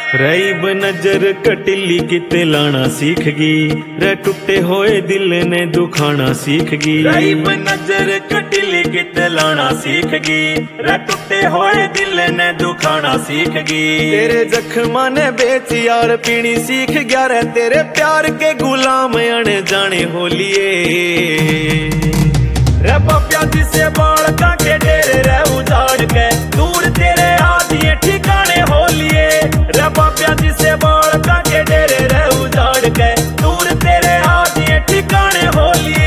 रईब नजर कटिली किते लाना सीख गई, रे टूटे होए दिल ने दुखाना सीख गई। रईब नजर कटिली किते लाना सीख गई, रे टूटे होए दिल ने दुखाना सीख गई। तेरे जख्मा ने बेच यार पीनी सीख गया रे, तेरे प्यार के गुलाम अण जाने होलिए। रे पापिया जिसे बाल का के डेरे रे उजाड़ के, दूर तेरे आदिए ठिकाने होलिए। रे पापिया जिसे बाल का के डेरे रे उजाड़ के, दूर तेरे आदिए ठिकाने होलिए।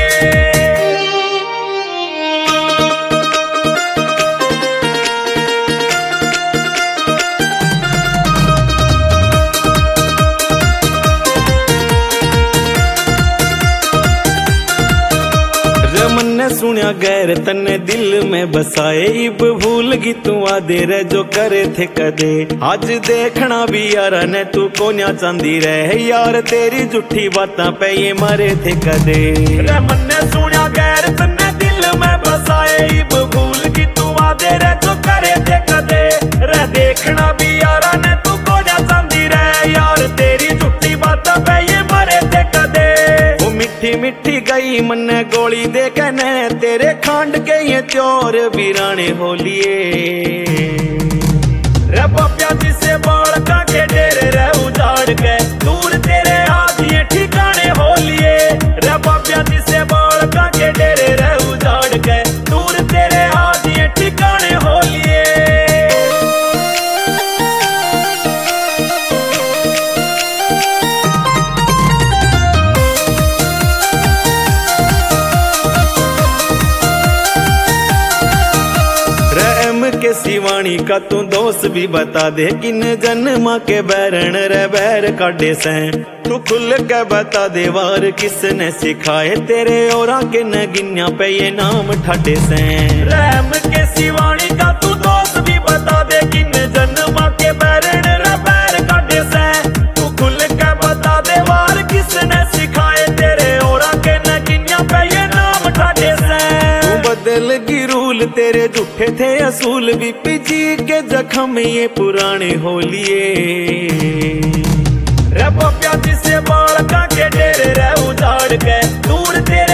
मन्ने सुनिया गैर तन्ने दिल में बसाए, इब भूल गई तू आदे रे जो करे थे कदे। आज देखना भी यार ने तू कोन्या चांदी रहे, यार तेरी झूठी बातां पे ये मरे थे कदे। रे मन्ने सुनिया गैर तन्ने दिल में बसाए, इब भूल गई तू आदे रे जो करे थे कदे। रे देखना भी यार ने तू कोन्या चांदी रहे, यार तेरी झूठी बातां पे ये मरे थे कदे। मिठी मिठी गई मन्ने गोली दे कने, तेरे खांड के ये त्योर वीराने होलिए। रे पापिया जिसे बाल का के डेरे रे उजाड़ के, दूर तेरे आदिए ठिकाने होलिए। रे पापिया जिसे बाल का के डेरे रे उजाड़ के, दूर तेरे आदिए ठिकाने होलिए। के सिवानी का तू दोस्त भी बता दे, किन जन्मा के बैरण रे बैर काटे से। तू खुल के बता दे वार किसने सिखाए, तेरे और के नगिन्या पे ये नाम ठाटे से। रहम के सिवानी का तू दोस्त भी बता दे, किन जन्मा के बैरण रे बैर काटे से। तू खुल के बता दे वार किसने सिखाए, तेरे और के नगिन्या पे ये नाम ठाटे से। बदल की रूल तेरे झूठे थे असूल, बीपी जी के जख्म ये पुराने होलिए। रे पापिया जिसे बाल का के डेरे रे उजाड़ के, दूर तेरे